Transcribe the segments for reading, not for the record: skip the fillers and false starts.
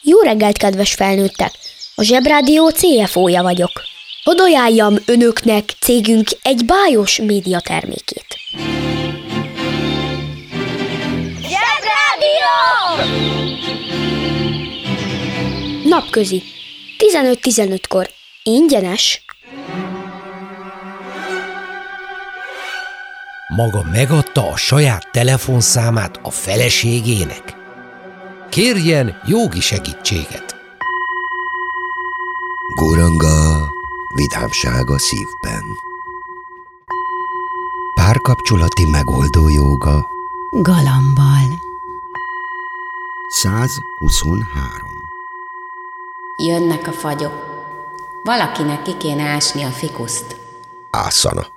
Jó reggelt, kedves felnőttek! A Zsebrádió CFO-ja vagyok. Hadd ajánljam önöknek cégünk egy bájos média termékét. Zsebrádió! Napközi. 15-15-kor. Ingyenes. Maga megadta a saját telefonszámát a feleségének? Kérjen jogi segítséget. Guranga, vidámság a szívben. Párkapcsolati megoldó jóga. Galambal. 123. Jönnek a fagyok. Valakinek ki kéne ásni a fikuszt. Ászana.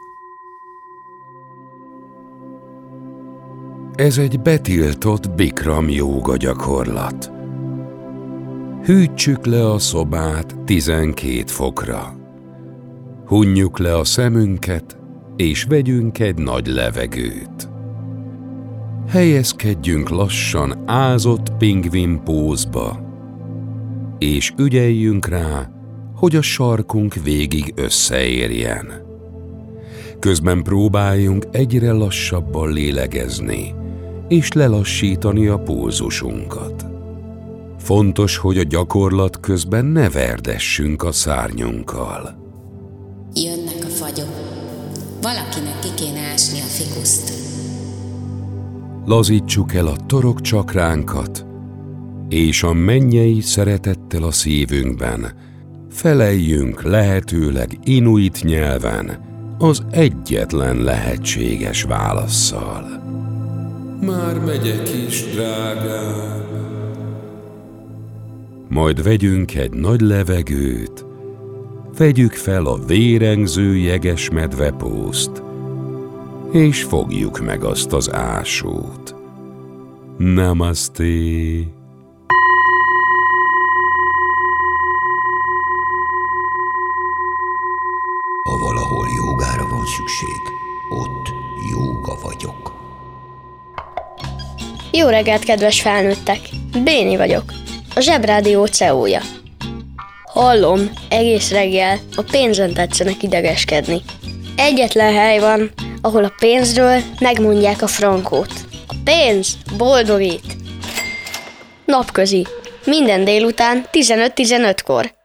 Ez egy betiltott Bikram jóga gyakorlat. Hűtsük le a szobát 12 fokra. Hunjuk le a szemünket, és vegyünk egy nagy levegőt. Helyezkedjünk lassan ázott pingvin pózba, és ügyeljünk rá, hogy a sarkunk végig összeérjen. Közben próbáljunk egyre lassabban lélegezni, és lelassítani a pulzusunkat. Fontos, hogy a gyakorlat közben ne verdessünk a szárnyunkkal. Jönnek a fagyok. Valakinek ki kéne ásni a fikuszt. Lazítsuk el a torokcsakránkat, és a mennyei szeretettel a szívünkben feleljünk lehetőleg inuit nyelven az egyetlen lehetséges válasszal. Már megyek is, drágám. Majd vegyünk egy nagy levegőt, vegyük fel a vérengző jeges medvepózt, és fogjuk meg azt az ásót. Namaste! Ha valahol jógára van szükség, ott jóga vagyok. Jó reggelt, kedves felnőttek! Béni vagyok, a Zsebrádió CEO-ja. Hallom, egész reggel a pénzen tetszenek idegeskedni. Egyetlen hely van, ahol a pénzről megmondják a frankót. A pénz boldogít! Napközi. Minden délután 15-15-kor.